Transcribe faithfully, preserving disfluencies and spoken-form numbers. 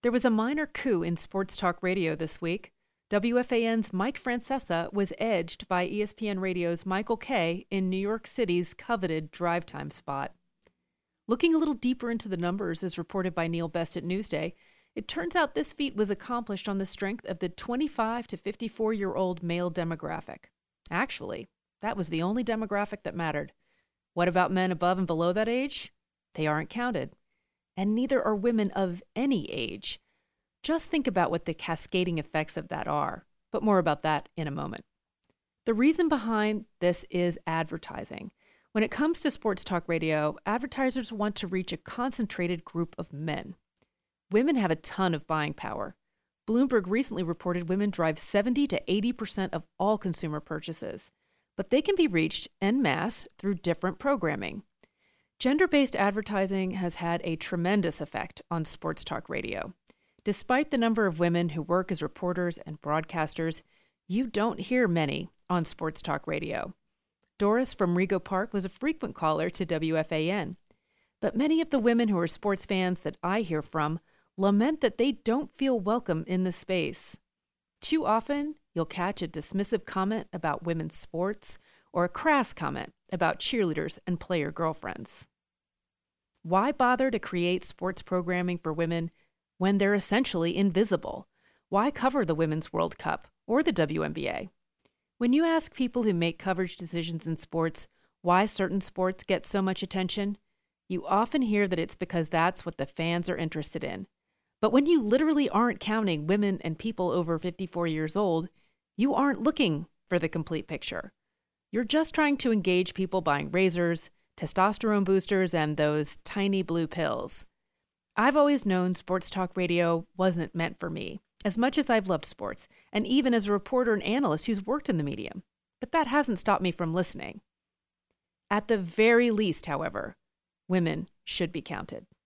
There was a minor coup in sports talk radio this week. W F A N's Mike Francesa was edged by E S P N Radio's Michael Kay in New York City's coveted drive time spot. Looking a little deeper into the numbers, as reported by Neil Best at Newsday, it turns out this feat was accomplished on the strength of the twenty-five to fifty-four-year-old male demographic. Actually, that was the only demographic that mattered. What about men above and below that age? They aren't counted. And neither are women of any age. Just think about what the cascading effects of that are, but more about that in a moment. The reason behind this is advertising. When it comes to sports talk radio, advertisers want to reach a concentrated group of men. Women have a ton of buying power. Bloomberg recently reported women drive seventy to eighty percent of all consumer purchases, but they can be reached en masse through different programming. Gender-based advertising has had a tremendous effect on sports talk radio. Despite the number of women who work as reporters and broadcasters, you don't hear many on sports talk radio. Doris from Rego Park was a frequent caller to W F A N. But many of the women who are sports fans that I hear from lament that they don't feel welcome in the space. Too often, you'll catch a dismissive comment about women's sports or a crass comment about cheerleaders and player girlfriends. Why bother to create sports programming for women when they're essentially invisible? Why cover the Women's World Cup or the W N B A? When you ask people who make coverage decisions in sports why certain sports get so much attention, you often hear that it's because that's what the fans are interested in. But when you literally aren't counting women and people over fifty-four years old, you aren't looking for the complete picture. You're just trying to engage people buying razors, testosterone boosters, and those tiny blue pills. I've always known sports talk radio wasn't meant for me, as much as I've loved sports, and even as a reporter and analyst who's worked in the medium. But that hasn't stopped me from listening. At the very least, however, women should be counted.